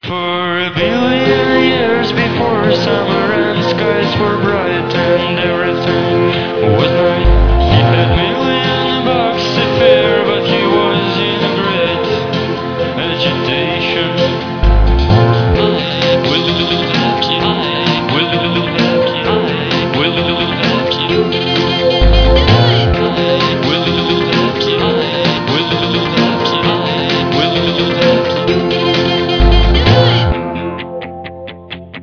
For a billion years before summer and skies were bright and everything